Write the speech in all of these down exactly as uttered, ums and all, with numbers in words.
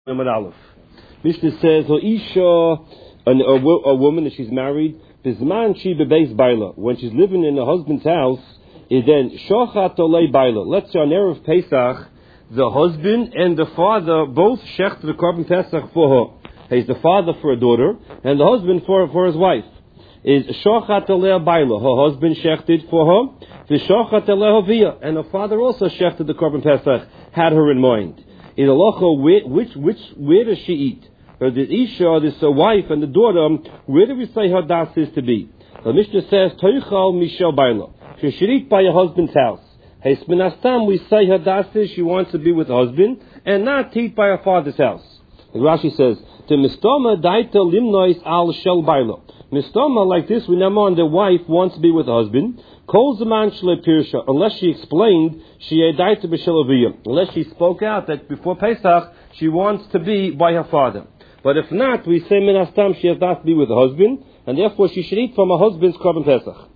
Aleph. Mishnah says, Isha, an, a, a woman that she's married, Bizman she bebeis baila. When she's living in her husband's house, is then shochat olei baila. Let's say on Erev Pesach, the husband and the father both shecht the korban Pesach for her. He's the father for a daughter, and the husband for for his wife. Is shochat olei baila. Her husband shechted for her. The shochat olei havia, and her father also shechted the korban Pesach, had her in mind. In halacha, which which where does she eat? Or the isha, this uh, wife and the daughter, where do we say her das is to be? The Mishnah says, Toichal Mishel Baila. She should eat by her husband's house. Hey, Spinastam, we say her das is she wants to be with her husband and not eat by her father's house. And Rashi says, to Mistoma daita limnois al shel Baila. Mistoma, like this, we know on the wife wants to be with her husband. Kol zaman shle pirsha, unless she explained she daita b'shelaviyah, unless she spoke out that before Pesach she wants to be by her father. But if not, we say minastam she has not to be with her husband, and therefore she should eat from her husband's korban Pesach.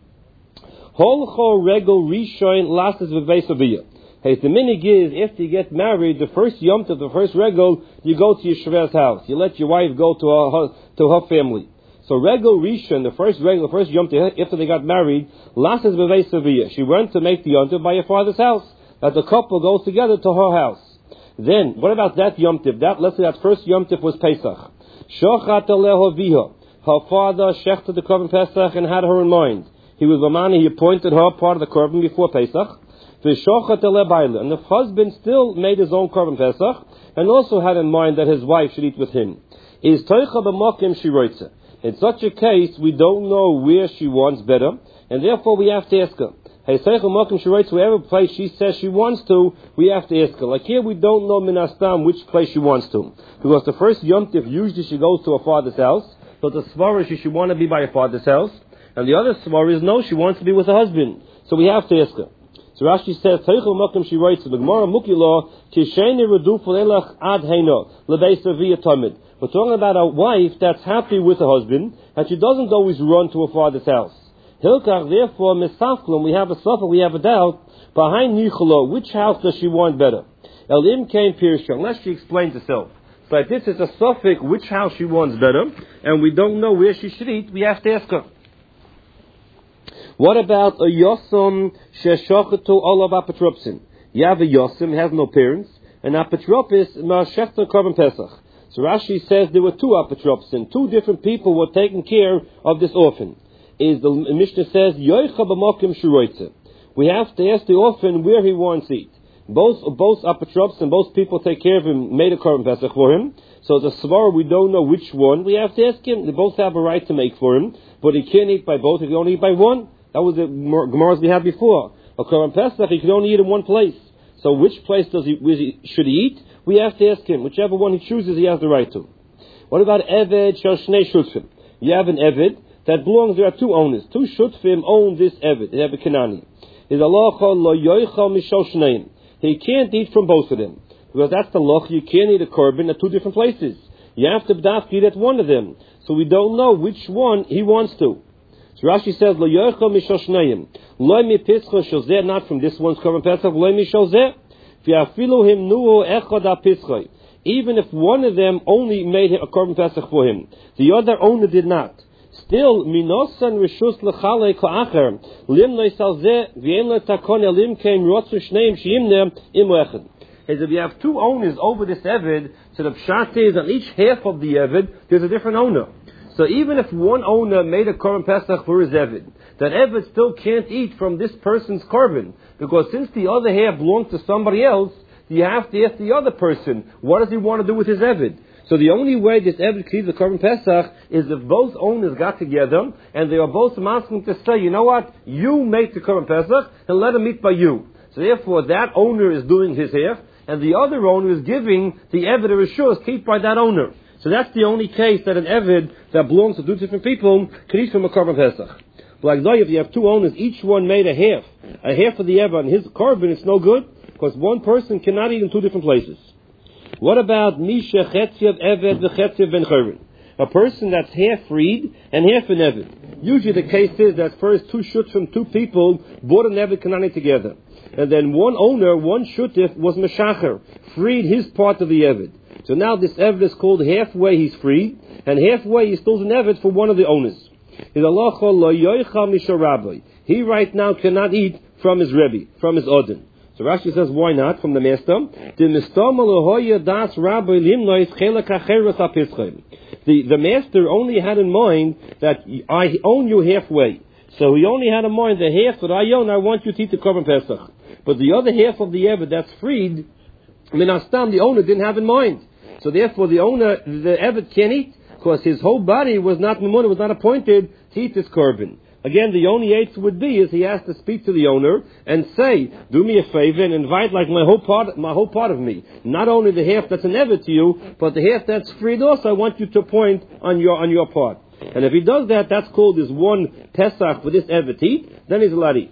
Holcho regel rishoin lastes v'veisaviyah. Hey, the minig is after you get married, the first yom to the first regel, you go to your shver's house. You let your wife go to her to her family. So regel rishon, the first regel, the first yom after they got married, lastes v'veisaviyah. She went to make the yom by her father's house. That the couple goes together to her house. Then, what about that Yom Tiv? That, let's say that first Yom Tiv was Pesach. Shochat alehoviha. Her father shechted the korban Pesach and had her in mind. He was Lamani, he appointed her part of the korban before Pesach. V'shochat alebaila. And the husband still made his own korban Pesach and also had in mind that his wife should eat with him. Is toicha b'mokim shiroitza. In such a case, we don't know where she wants better, and therefore we have to ask her. Wherever place she says she wants to, we have to ask her. Like here, we don't know minastam which place she wants to, because the first Yom Tiv usually she goes to her father's house. So the svara she should want to be by her father's house, and the other svara is no, she wants to be with her husband. So we have to ask her. So Rashi says, "Teichel makom she writes the Gemara Mukilo kisheni reduful elach ad heino lebeisaviyah tamid." We're talking about a wife that's happy with her husband, and she doesn't always run to her father's house. Hilkach, therefore, misafklum, we have a suffer, we have a doubt, behind Nicholo, which house does she want better? Elim came Pirsha, unless she explains herself. But this is a suffix, which house she wants better, and we don't know where she should eat, we have to ask her. What about a Yosem Sheshachatu Olav Apotropsin? You have a Yosem, has no parents, and Apotropis Ma'ashechta Korban Pesach. So Rashi says there were two Apotropsin, two different people were taking care of this orphan. Is the Mishnah says Yoicha b'mokim shuroitze. We have to ask the orphan where he wants to eat. Both both apatrops and both people take care of him, made a korban Pesach for him. So the svar we don't know which one. We have to ask him. They both have a right to make for him, but he can't eat by both. He can only eat by one. That was the Gemaras we had before. A korban Pesach he can only eat in one place. So which place does he, he should he eat? We have to ask him. Whichever one he chooses, he has the right to. What about Eved Shoshnei Shutfim? You have an Eved that belongs, there are two owners. Two shutfim own this Eved, Eved Kanani. Is Allah lo yoichal mishal shneim. He can't eat from both of them. Because that's the loch, you can't eat a korban at two different places. You have to b'daf eat at one of them. So we don't know which one he wants to. So Rashi says, lo yoichal mishal shneim. Lo mi pischa shozeh, not from this one's korban Pesach, lo mi shozeh. V'afilu him nuhu echad ha-pischa. Even if one of them only made a korban Pesach for him, the other owner did not. Still, minosan rishus lechale ka'acher lim leisalzeh v'em letakon elim keim rotzu shneim sheimne imoechad. As if you have two owners over this Eved, so the pshat is on each half of the Eved there's a different owner. So even if one owner made a korban Pesach for his Eved, that Eved still can't eat from this person's korban, because since the other half belongs to somebody else, you have to ask the other person, what does he want to do with his Eved? So the only way this Eved cleaves the korban Pesach is if both owners got together and they are both asking to say, you know what, you make the korban Pesach and let him eat by you. So therefore that owner is doing his half and the other owner is giving the Eved a reshus to eat by that owner. So that's the only case that an Eved that belongs to two different people can eat from a korban Pesach. But like if you have two owners, each one made a half, a half of the Eved and his korban, it's no good because one person cannot eat in two different places. What about Misha Chetziv Eved v'Chetziv Ben Chayrin? A person that's half freed and half an Eved. Usually the case is that first two shuts from two people bought an Eved Kanani together. And then one owner, one shutif, was Meshacher, freed his part of the Eved. So now this Eved is called halfway he's free, and halfway he's still an Eved for one of the owners. He right now cannot eat from his Rebbe, from his Odin. So Rashi says, why not? From the master. The, the master only had in mind that I own you halfway. So he only had in mind the half that I own, I want you to eat the Korban Pesach. But the other half of the Eved that's freed, Minastam, the owner didn't have in mind. So therefore the owner, the Eved can't eat, because his whole body was not Mamunah, was not appointed to eat this Korban. Again, the only answer would be is he has to speak to the owner and say, do me a favor and invite like my whole part, my whole part of me. Not only the half that's an Eved to you, but the half that's freed also, I want you to appoint on your, on your part. And if he does that, that's called his one Pesach for this Eved to eat, then he's allowed to eat.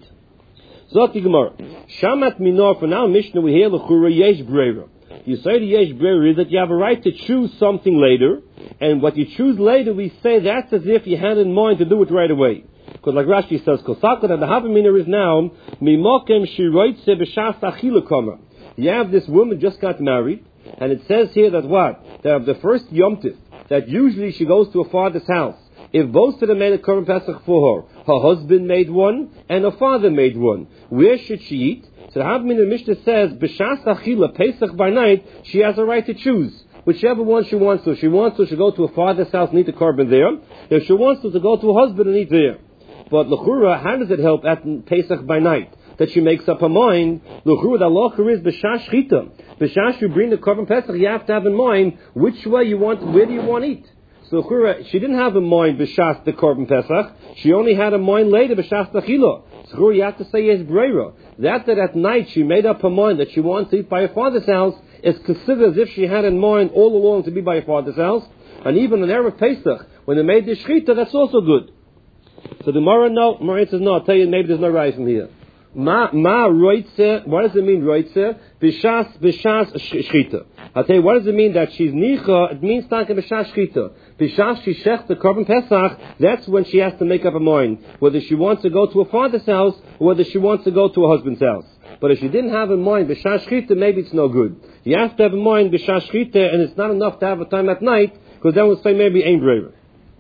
Zot the Gemara. Shamat minor, for now Mishnah we hear l'chura yesh breira. You say the yesh breira is that you have a right to choose something later, and what you choose later we say that's as if you had in mind to do it right away. Because like Rashi says, Kosakot and the Havamina is now Mimokem Shiroitse B'Shas Achila Koma. You have this woman just got married, and it says here that what? That the first Yom Tif, that usually she goes to her father's house. If both of them made a Korban Pesach for her, her husband made one and her father made one, where should she eat? So the Havamina Mishnah says B'Shas Achila Pesach by night, she has a right to choose. Whichever one she wants to. If she wants to, she'll go to her father's house and eat the Korban there. If she wants to, to go to her husband and eat there. But l'chura, how does it help at Pesach by night? That she makes up her mind. L'chura, the halacha is b'shas shchita. B'shas you bring the Korban Pesach, you have to have in mind which way you want, where do you want to eat. So l'chura, she didn't have in mind b'shas the Korban Pesach. She only had in mind later b'shas t'chila. So l'chura, you have to say yes breira. That that at night she made up her mind that she wants to eat by her father's house is considered as if she had in mind all along to be by her father's house. And even on Erev Pesach, when they made the shchita, that's also good. So the Gemara no, Gemara says no. I'll tell you, maybe there's no right from here. Ma ma roitze. What does it mean roitze? B'shas b'shas shchita. I'll tell you what does it mean that she's nicha. It means taka b'shas shchita. B'shas she shech the Korban Pesach. That's when she has to make up her mind whether she wants to go to her father's house or whether she wants to go to her husband's house. But if she didn't have in mind b'shas shchita, maybe it's no good. You have to have in mind b'shas shchita, and it's not enough to have a time at night because then we'll say maybe ain't braver.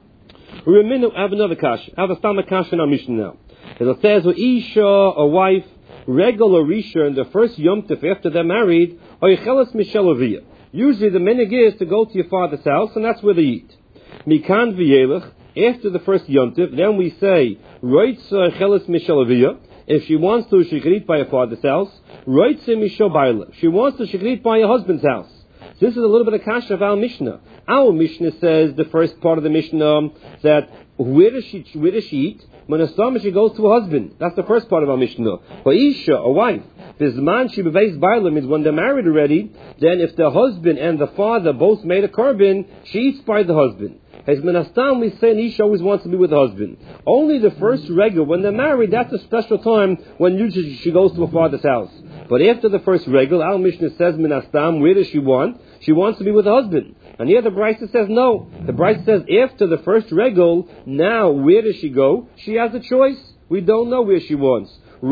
We have another kasha. I have a stomach kasha in our Mishnah now. As it says, Isha, a wife, regular Risha, in the first Yom Tov after they're married, Oichelas Misheloviyah. Usually the minig is to go to your father's house, and that's where they eat. Mikan V'yelech, after the first Yom Tov, then we say, Roitz Oichelas Misheloviyah. If she wants to, she can eat by her father's house. Roitz Mishobayla. If she wants to, she can eat by her husband's house. This is a little bit of kasha of our Mishnah. Our Mishnah says, the first part of the Mishnah, that where does she, where does she eat? When a summer she goes to her husband. That's the first part of our Mishnah. For Isha, a wife, Bizman she beveis baila means when they're married already, then if the husband and the father both made a korban, she eats by the husband. As Menastam, we say Isha always wants to be with the husband. Only the first regular, when they're married, that's a special time when usually she goes to her father's house. But after the first regular, our Mishnah says Menastam, where does she want? She wants to be with the husband. And here the Brisa says no. The Brisa says after the first regal, now where does she go? She has a choice. We don't know where she wants.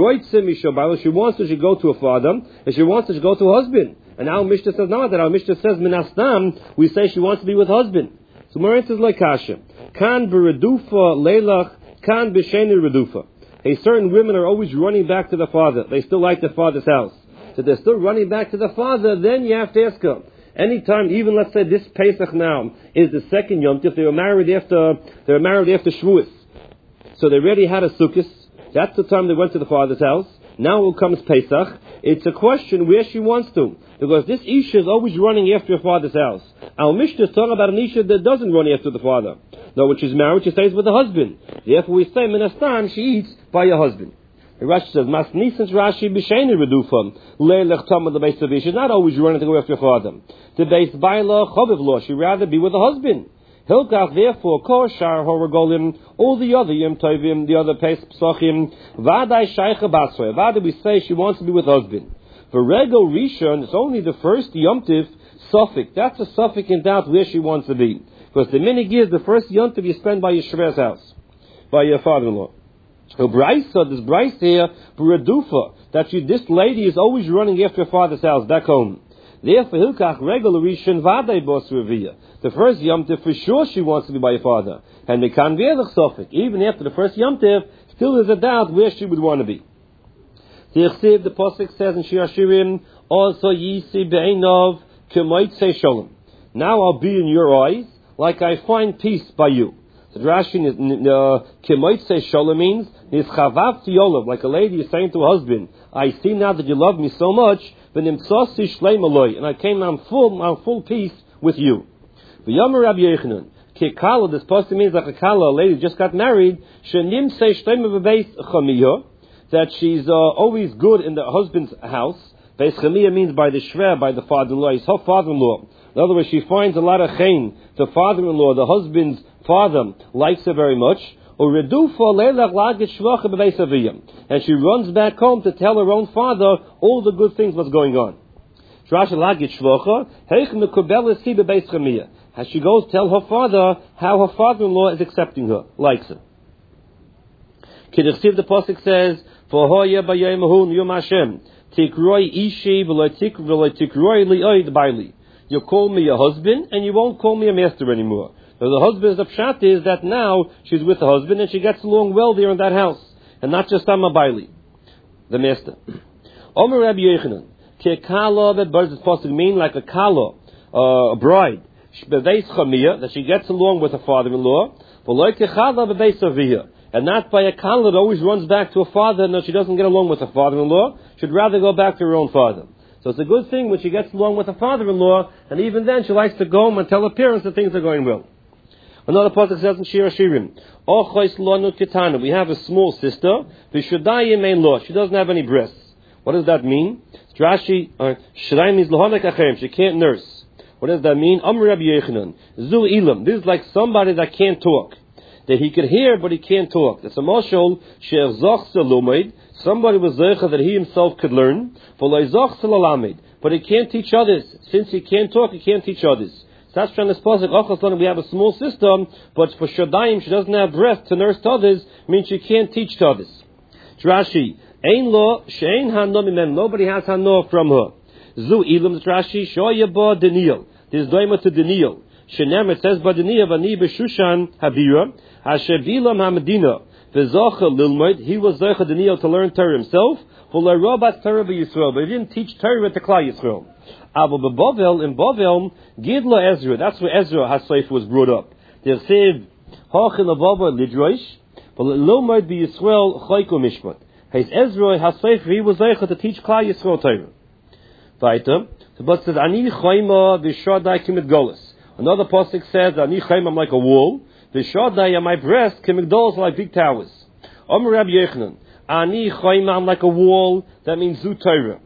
If she wants to, she go to her father. If she wants to, she go to her husband. And our Mishnah says no. That our Mishnah says Minastam, we say she wants to be with husband. So Moritz is like Kasha. Kan b'redufa leilach, kan b'sheni redufa. Hey, certain women are always running back to the father. They still like the father's house. So they're still running back to the father. Then you have to ask her. Anytime, even let's say this Pesach now is the second Yom Tov, they were married after they were married after Shavuos, so they already had a Sukkos. That's the time they went to the father's house. Now it comes Pesach. It's a question where she wants to, because this Isha is always running after her father's house. Our Mishnah is talking about an Isha that doesn't run after the father. No, when she's married, she stays with the husband. Therefore, we say Minastan, she eats by her husband. Rashi says, Masni, since Rashi b'sheni redufam leilech tamad the base of Isha. She's not always running to go after her father. The base baila chaviv law. She'd rather be with the husband. Hilkach, therefore, kol shar horogolim, all the other yom tovim, the other pes psachim, vaday shaycha basra. Vaday we say she wants to be with husband. For regal rishon, it's only the first yom tiv suffix. That's a suffix in doubt where she wants to be, because the minig is the first yom tiv you spend by your shver's house, by your father-in-law. So Brisa, this Brisa here, B'redufa, that she, this lady is always running after her father's house back home. Therefore, Hilkach regular Rishon Vadei Bos Revia. The first Yom Tov, for sure she wants to be by her father. And they can't be Sofik. Even after the first Yom Tov, still there's a doubt where she would want to be. The Yechsiv, the Pasuk says in Shir Hashirim, also Yisi Be'enov Kemoitze Shalom. Now I'll be in your eyes like I find peace by you. The Rashi Kemoitze Shalom means Nischavavti Yolav, like a lady is saying to her husband, I see now that you love me so much, and I came now full, I'm full peace with you. The Yomer Rabbi Yochanan, Kekala, this supposed to mean like a kala, a lady just got married, that she's uh, always good in the husband's house. Beis Chamiya means by the shver, by the father-in-law, his her father-in-law. In other words, she finds a lot of chen. The father-in-law, the husband's father, likes her very much. And she runs back home to tell her own father all the good things what's going on. As she goes tell her father how her father-in-law is accepting her, likes her. The Pasuk says, you call me a husband and you won't call me a master anymore. So the husband's upshot is that now she's with the husband and she gets along well there in that house, and not just Amma Baili, the master. Omer Rabbi Yochanan, Kekala, that does supposed to mean like a kala, uh, a bride, that she gets along with her father-in-law, and not by a kala that always runs back to her father, and that she doesn't get along with her father-in-law, she'd rather go back to her own father. So it's a good thing when she gets along with her father-in-law, and even then she likes to go home and tell her parents that things are going well. Another pasuk says in Shir Hashirim, Ochos lonu ketana, we have a small sister, v'shudayim ein lo, she doesn't have any breasts. What does that mean? Rashi, shudayim means lohonek achem, she can't nurse. What does that mean? Amr Rabbi Yochanan, zu ilam, this is like somebody that can't talk. That he could hear, but he can't talk. It's a mashal, she'er zoch selumaid, somebody was zeicha that he himself could learn, v'loi zoch selalamed, but he can't teach others. Since he can't talk, he can't teach others. That's trying to suppose that we have a small system, but for Shadayim, she doesn't have breath to nurse to others, means she can't teach to others. Rashi, Ein lo, she'ein hano mimem, nobody has hano from her. Zu ilam, Rashi, shoya ba Daniel. This is doima to Daniel. Shenem, it says ba Daniel, vani b'shushan habira, asher vilam hamadina, v'zocha lilmoid, he was zocha Daniel to learn Torah himself, v'la robat Torah b'Yisrael, but he didn't teach Torah to Klal Yisrael. Aber beBavel, in Bavel, Gidla Ezra, that's where Ezra HaSefer was brought up. They said, Hachin Ababa Lidroish, but Lomad be Yisrael Chayko Mishpat. His Ezra HaSefer, he was there to teach Klal Yisrael Torah. Weiter, the But says, Ani Chayma V'Shadai Kimid Golis. Another pasuk says, Ani Chayma, I'm like a wall, V'Shadai, and my breast, Kimid Golis, like big towers. Omer Rabbi Yochanan, Ani Chayma, I'm like a wall, that means Zu Torah.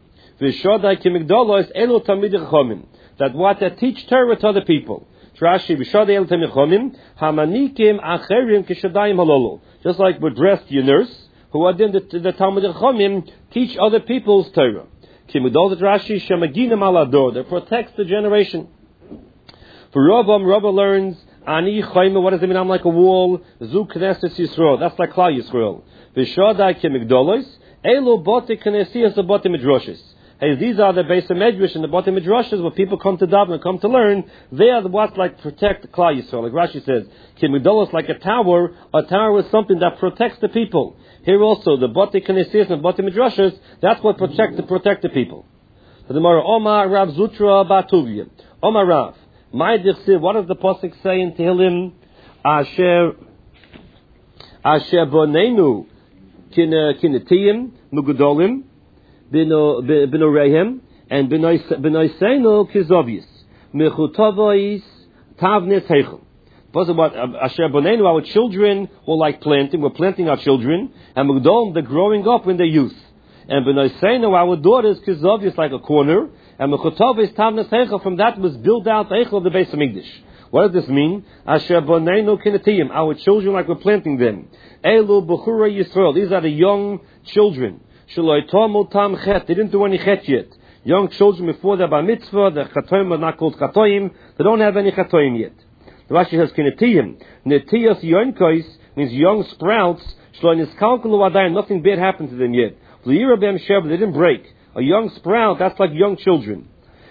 That what they teach Torah to other people. Just like with breast you nurse, who are then the, the Talmud Chachamim teach other people's Torah. That protects the generation. For Rabbam, Rabba learns, Ani Chayma, what does it mean? I'm like a wall. Zu Knesset Yisrael, that's like Klal Yisrael. V'Shadai Kimigdolos, Elo Bote Knesiyas Bote Midrashis. Hey, these are the base of Medrash and the bottom of Midrashas where people come to daven and come to learn. They are the what like protect the Klal Yisrael. Like Rashi says, Kimigdolos like a tower. A tower is something that protects the people. Here also, the Bate Knesiyas and Bate Midrashas, that's what protect to protect the people. So the Mara Omar Rav Zutra Batuvia. Omar Rav. My Dirsiv, what does the Pasuk say in Tehillim? Asher Asher Bonenu Kinetiyim Mugudolim Bino Bino Rehem and Binoiseinu Kizovius Mechutavois Tavnes Heichel. First of all, Asher Bonenu, our children were like planting, we're planting our children, and Mugdolim, they're growing up in their youth. And Benoiseinu, our daughters, Kizovius, like a corner, and Mechutavois Tavnes Heichel, from that was built out the Heichel of the Beis HaMikdash. What does this mean? Asher Bonenu Kinetiyim, our children like we're planting them. Elu Bechura Yisrael, these are the young children. They didn't do any chet yet. Young children before the bar mitzvah, the chatoim are not called chatoim. They don't have any chatoim yet. The Rashi says kinetiyim. Netiyas yoinkois means young sprouts. Nothing bad happened to them yet. They didn't break. A young sprout, that's like young children.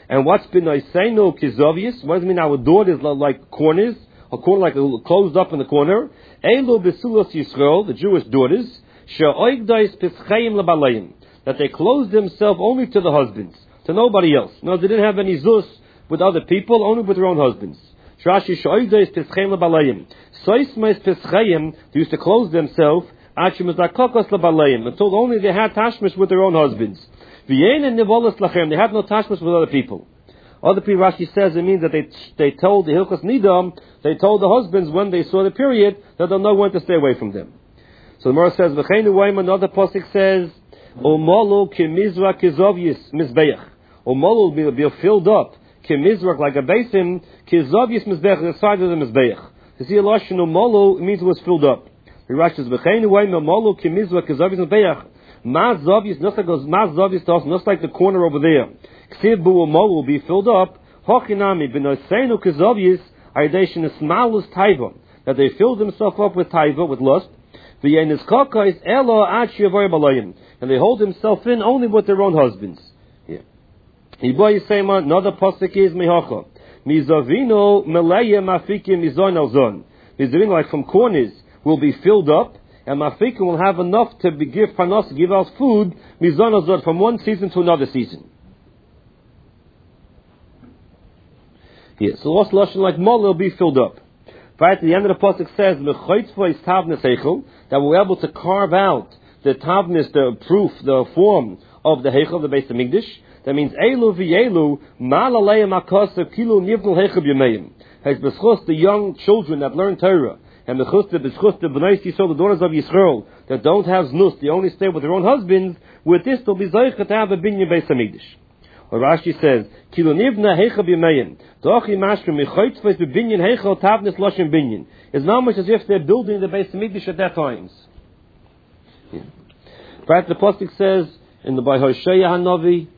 And what's been Noiseinu Kizovius? What does it mean our daughters are like corners? A corner like a, closed up in the corner. Elu Besulos Yisrael, the Jewish daughters, She'oigdais Pischayim Labalayim, that they closed themselves only to the husbands, to nobody else. No, they didn't have any zuz with other people, only with their own husbands. Shrashi She'oigdais Pischayim Labalayim. Soismais Pischayim, they used to close themselves, Achimazakokos Labalayim, until only they had tashmish with their own husbands. V'yein and Nivolas Lachem, they had no tashmish with other people. Other people, Rashi says, it means that they they told the Hilchos Nidam, they told the husbands when they saw the period that they'll know when to stay away from them. So the Gemara says, V'cheinu Waim, another pasuk says, Omolu kimizra kizovyis mizbeach. Omolu will be filled up, kimizra like a basin, kizovyis mizbeach, the side of the mizbeach. You see, a lashon Omolu means it was filled up. The Rashi says, V'cheinu Waim, Omolu kimizra kizovyis mizbeach. Ma zovyis, just like ma zovyis to us, just like the corner over there. Ksiv bu Omolu will be filled up. Hochinami b'noseinu kizovyis. Aydeshin is smalus taiva, that they filled themselves up with taiva, with lust. V'yenis kakais elo ad shiavoy balayim, and they hold themselves in only with their own husbands. Yeah. Iboy Yisema, another pasuk is mehacha. Mizavino meleye mafikim mizon al zon. Mizavino, like from corners, will be filled up, and mafikim will have enough to be, give panos, give us food, mizon al zon, from one season to another season. Yeah, so lost lashon like mol will be filled up. Right at the end of the pasuk says mechoitzvo is tavnes heichel, that we're able to carve out the tavnes, the proof, the form of the heichel, the Beis Hamikdash. That means elu v'yelu malaleim akasav kilu nivnul heichel b'yameim. Has beschus the young children that learn Torah, and beschus the beschus the bnei Yisrael, the daughters of Yisrael that don't have znus, they only stay with their own husbands. With this, they'll be zoichet to have a binyan Beis Hamikdash. Or Rashi says, Kilo nivna heichel b'yameim. Dochi mashrim mechoitzvos b'binyan heichel tavnes loshem binyan. It's not much as if they're building the Beis Hamikdash at that times. Yeah. Right, the pasuk says in the by Hosea Hanavi,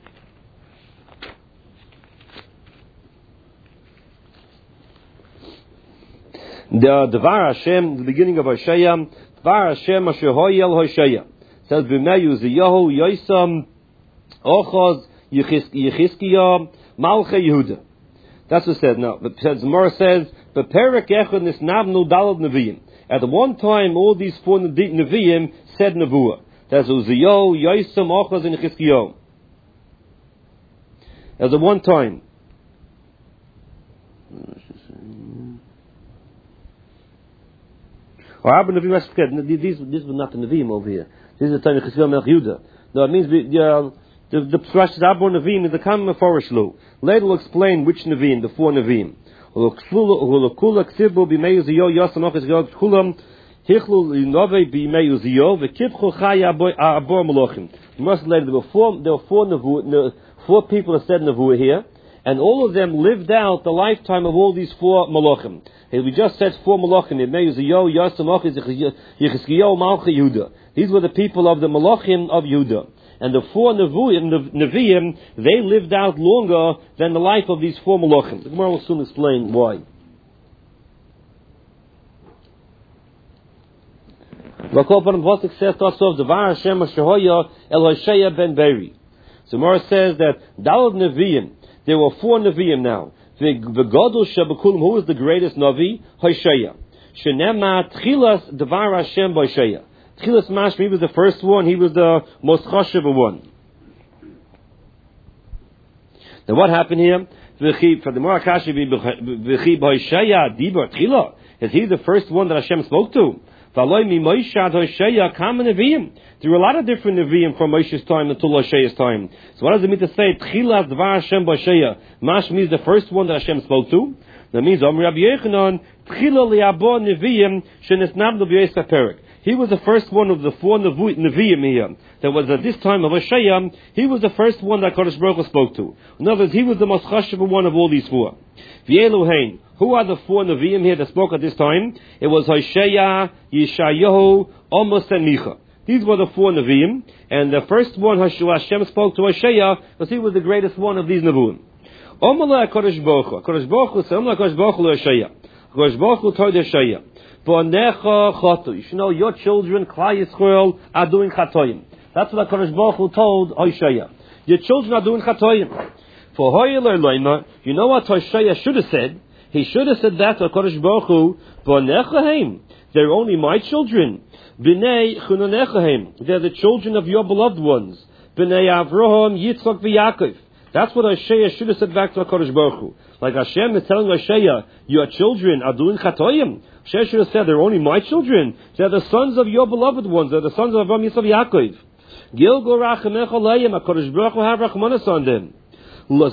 the Devar Hashem, the beginning of Hosea, Devar Hashem asher hoyel Hosea, says b'meyu ziyahu yoisam ochos Yechizkiah Malche Yehuda. That's what it said. Now, the Gemara says, "Beperek echad nisnavnu dalad neviim." At one time, all these four neviim said nevuah. That's Uziyo, Yosem, Ochaz, and Yechizkiah. At the one time. Or Abba Neviim, these these were not the neviim over here. This is the time of Yechizkiah Melech Yehuda. No, it means the. The the Pshash Abor Nevi'im is the common Meforish Lu. Later we'll explain which Nevi'im, the four Nevi'im. Hulakula Ksibu b'mei Uziyo Yosam Ochis Gog Kulam Hichlu Linove b'mei Uziyo v'Kibchu Chai Abor Melochim. You must later there were four there were four Nevu, four people that said Nevuah here, and all of them lived out the lifetime of all these four Melochim. We just said four Melochim: b'mei Uziyo Yosam Ochis Yechizkiah Malchi Yehuda. These were the people of the Melochim of Yehuda. And the four Nevi'im, Nevi'im, they lived out longer than the life of these four Malachim. The Gemara will soon explain why. The Pasuk says to us of Devar Hashem Shehoya El Hosea ben Beri. So Gemara says that Dalad Nevi'im, there were four Nevi'im now. The Gadol Shebekulim, who was the greatest Navi? Hosea. Shenema Tchilas Devar Hashem Hosea. Tchilas Mashmi, he was the first one, he was the most chashuv one. Now what happened here? For the Morakashi, V'chi B'Hosea Dibur Tchila. Is he the first one that Hashem spoke to? There were a lot of different Nevi'im from Moshe's time until Hoshea's time. So what does it mean to say Tchilas Dvar Hashem B'Hosea? Mashmi is the first one that Hashem spoke to. That means Amr Rabbi Yechanan Tchila Li'abo Nevi'im Shenisnabnu B'Yes HaPerek. He was the first one of the four Nevi'im here. That was at this time of Hosea, he was the first one that Kodesh Baruch Hu spoke to. In other words, he was the most chashuv one of all these four. V'yeluhein, who are the four Nevi'im here that spoke at this time? It was Hosea, Yeshayahu, Amos, and Micha. These were the four Nevi'im, and the first one Hashem spoke to Hosea because he was the greatest one of these Nevi'im. Omala Kodesh Baruch Hu. Kodesh Baruch Hu said, Omala Kodesh Baruch Hu Hosea. Kodesh Baruch Hu told Hosea, you should know your children, Klal Yisrael, are doing chatoim. That's what HaKadosh Baruch Hu told Hosea. Your children are doing chatoim. For Hoyeler Loima, you know what Hoshea should have said? He should have said that to HaKadosh Baruch Hu, Bonechahem, they're only my children. B'nei Chunanechahem, they're the children of your beloved ones. B'nei Avraham, Yitzchak, v'Yaakov. That's what Hoshea should have said back to HaKadosh Baruch Hu. Like Hashem is telling Hoshea, your children are doing chatoyim. Hoshea should have said, they're only my children. They're the sons of your beloved ones. They're the sons of Avraham, Yitzchak, Yaakov. Gilgul rachamech aleim, HaKadosh Baruch Hu have rachmanas on them. Not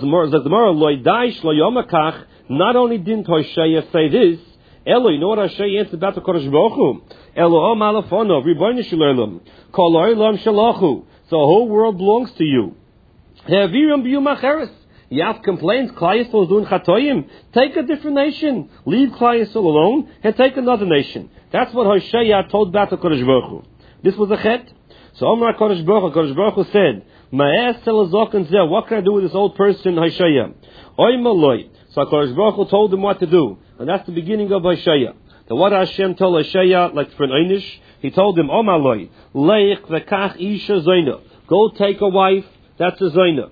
only didn't Hoshea say this, Elo, you know what Hoshea answered about the Kodesh Baruch Hu? Elo om alafonov, Ribono shel olam, kol olam shalachu. The whole world belongs to you. He'avirim b'yum acheres. You have complaints. Klal Yisrael is doing chatoyim. Take a different nation. Leave Klal Yisrael alone and take another nation. That's what Hoshea told about the Kodesh Baruch Hu. This was a chet. So Omar Kodesh Baruch Hu, Kodesh Baruch Hu said, what can I do with this old person, Hoshea? Oy maloi. So HaKadosh Baruch Hu told him what to do. And that's the beginning of Hoshea. So what Hashem told Hoshea, like for an Einish, he told him, Omaloi, Leich v'kach isha zoyna. Go take a wife, that's a zoyna.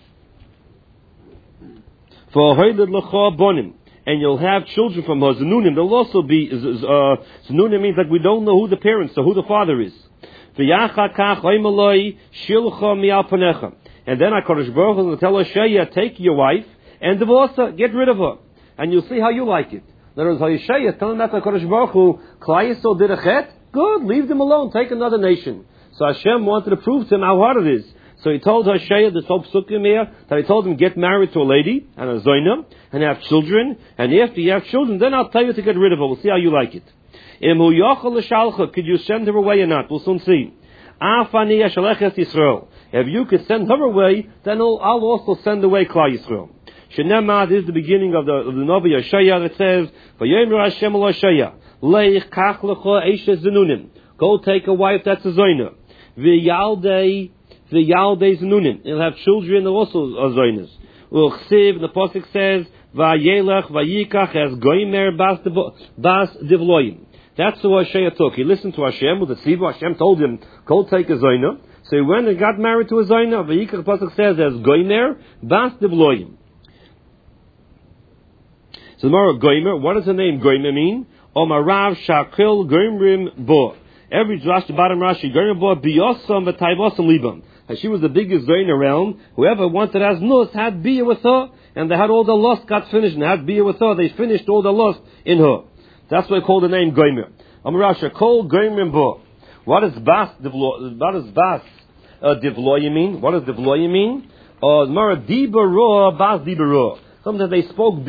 For hoyled l'cha bonim. And you'll have children from her. Zanunim, there'll also be, uh, Zanunim means like we don't know who the parents are, who the father is. V'yacha kach oimaloi, shilcha mi'al panecha. And then HaKadosh Baruch Hu will tell Hoshea, take your wife, and divorce her, get rid of her. And you'll see how you like it. In other words, Hoshea is telling that to HaKadosh Baruch Hu, Klal Yisrael did a chet, good, leave them alone, take another nation. So Hashem wanted to prove to him how hard it is. So he told Hoshea, this whole psukim here, that he told him, get married to a lady, and a zoyna, and have children, and after you have children, then I'll tell you to get rid of her, we'll see how you like it. Imu yochel l'shalcha, could you send her away or not? We'll soon see. Afani yashalechet Yisrael. If you could send her away, then I'll, I'll also send away Klal Yisrael. Shenema, this is the beginning of the, of the Navi Hoshea that says, Vayomer Hashem el Hoshea, Leich kach lecha eishes zenunim. Go take a wife that's a zoyna. V'yaldei, v'yaldei zenunim. He'll have children that also are zoynas. U'chsiv, the Pasuk says, Vayelech, vayikach, as goymer bas divloyim. That's who Hoshea took. He listened to Hashem, with the Tzivu. Hashem told him, go take a zoyna. So he went and got married to a zoyna. Vayikach, the Pasuk says, as goymer bas divloyim. So the Mara Goymer, what does the name Goymer mean? Omarav Shakil Goymrim Bo. Every Drash, the bottom Rashi, Goymer Bo, Biyosam V'Taivosam Libam. And she was the biggest Zoyna around. Whoever wanted as nus had beer with her, and they had all the lust got finished, and had beer with her, they finished all the lust in her. That's why they call the name Goymer. Omarav Shakil Goymrim Bo. What does Bas Divlo, what does Bas uh, Divloya mean? What does Divloya mean? Uh, Mara Diba Roa, Bas Diba Roa. Sometimes they spoke